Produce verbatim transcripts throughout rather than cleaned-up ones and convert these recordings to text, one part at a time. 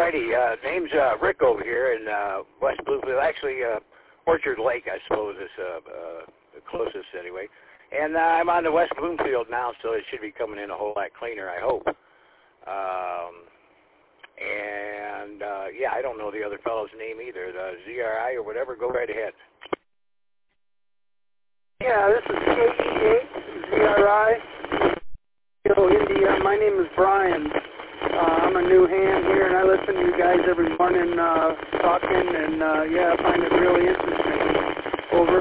righty. Uh, name's uh, Rick over here in uh, West Bloomfield. Actually, uh, Orchard Lake, I suppose, is uh, uh, the closest anyway. And uh, I'm on the West Bloomfield now, so it should be coming in a whole lot cleaner, I hope. Um, and, uh, yeah, I don't know the other fellow's name either, the Z R I or whatever. Go right ahead. Yeah, this is K E eight, Z R I. Hello, India. My name is Brian. Uh, I'm a new hand here, and I listen to you guys every morning uh, talking, and, uh, yeah, I find it really interesting. Over.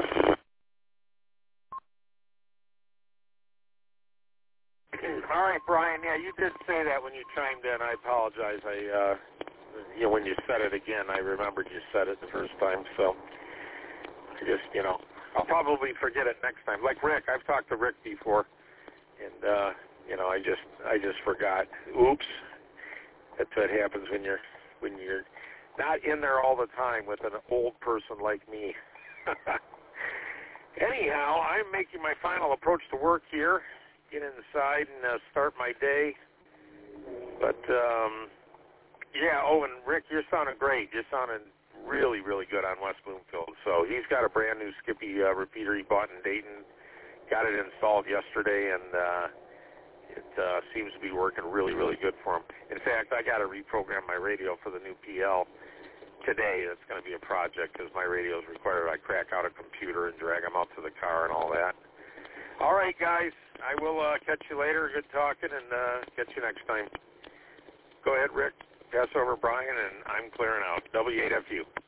All right, Brian. Yeah, you did say that when you chimed in. I apologize. I, uh, you know, when you said it again, I remembered you said it the first time. So, I just, you know, I'll probably forget it next time. Like Rick, I've talked to Rick before, and uh, you know, I just, I just forgot. Oops. That's what happens when you're, when you're not in there all the time with an old person like me. Anyhow, I'm making my final approach to work here. Get inside and uh, start my day. But, um, yeah, oh, and Rick, you're sounding great. You're sounding really, really good on West Bloomfield. So he's got a brand new Skippy uh, repeater he bought in Dayton. Got it installed yesterday, and uh, it uh, seems to be working really, really good for him. In fact, I got to reprogram my radio for the new P L today. That's going to be a project because my radio is required I crack out a computer and drag them out to the car and all that. All right, guys. I will uh, catch you later. Good talking, and uh, catch you next time. Go ahead, Rick. Pass over Brian, and I'm clearing out. W eight F U.